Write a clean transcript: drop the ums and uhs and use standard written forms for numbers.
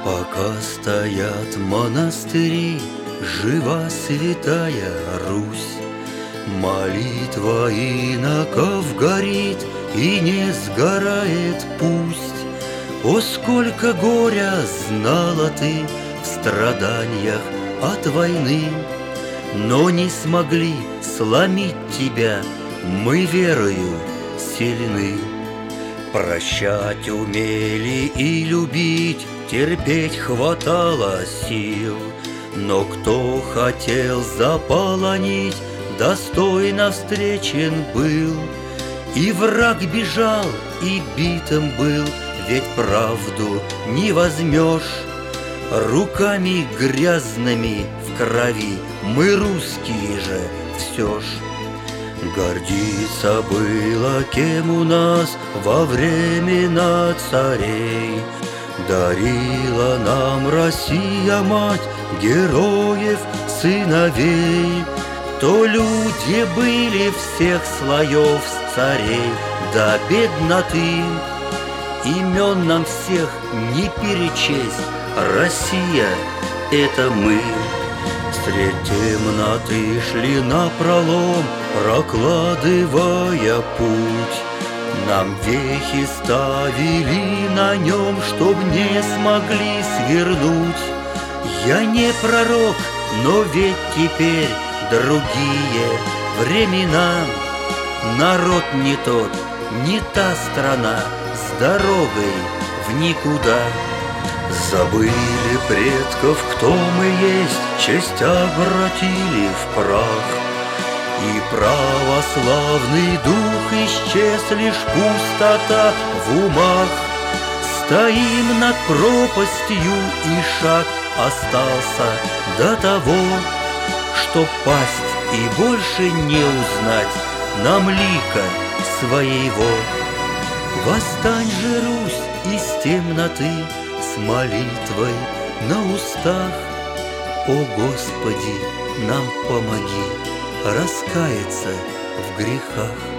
Пока стоят монастыри, жива святая Русь. Молитва иноков горит и не сгорает пусть. О, сколько горя знала ты в страданиях от войны, но не смогли сломить тебя, мы верою сильны. Прощать умели и любить, терпеть хватало сил, но кто хотел заполонить, достойно встречен был. И враг бежал, и битым был, ведь правду не возьмешь. Руками грязными в крови мы русские же все ж. Гордиться было кем у нас во времена царей. Дарила нам Россия-мать героев сыновей. То люди были всех слоев с царей до бедноты. Имен нам всех не перечесть, Россия — это мы. Средь темноты шли напролом, прокладывая путь. Нам вехи ставили на нем, чтоб не смогли свернуть. Я не пророк, но ведь теперь другие времена. Народ не тот, не та страна, с дорогой в никуда. Забыли предков, кто мы есть, честь обратили в прах. И православный дух исчез, лишь пустота в умах. Стоим над пропастью, и шаг остался до того, что пасть и больше не узнать нам лика своего. Восстань же, Русь, из темноты с молитвой на устах. О Господи, нам помоги раскаяться в грехах.